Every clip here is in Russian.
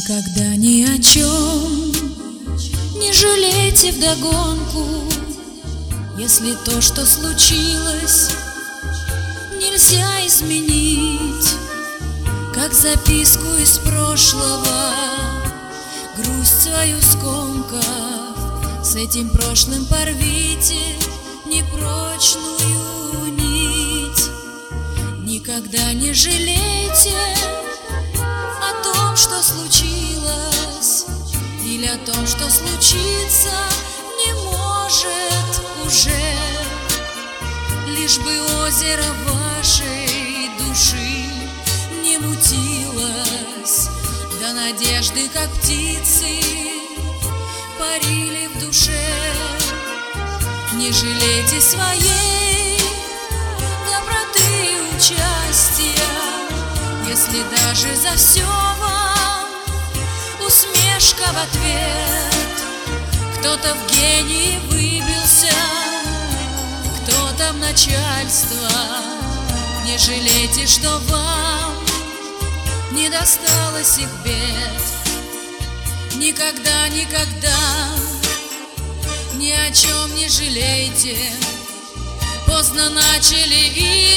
Никогда ни о чем не жалейте вдогонку, если то, что случилось, нельзя изменить, как записку из прошлого, грусть свою скомкав, с этим прошлым порвите непрочную нить. Никогда не жалейте о том, что случилось, или о том, что случиться не может уже, лишь бы озеро вашей души не мутилось, да надежды, как птицы, парили в душе. Не жалейте своей доброты и участия, если даже за все вам усмешка в ответ. Кто-то в гении выбился, кто-то в начальство. Не жалейте, что вам не досталось их бед. Никогда, никогда ни о чем не жалейте. Поздно начали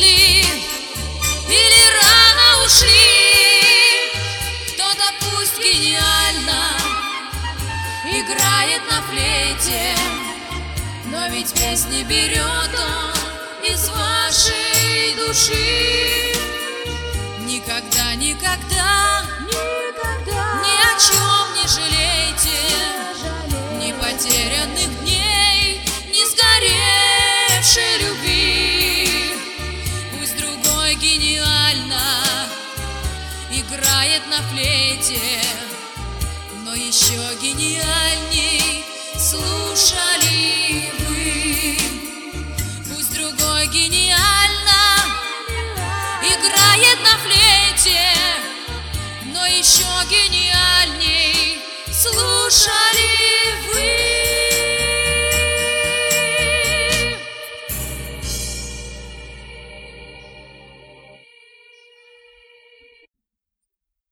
или рано ушли. Кто-то пусть гениально играет на флейте, но ведь песни берет он из вашей души. Никогда, никогда, ни о чем не жалейте, ни потерянных дней, ни сгоревшей любви. Пусть другой гениально играет на флейте, но еще гениальней слушали вы. Пусть другой гениально играет на флейте, но еще гениальней слушали вы.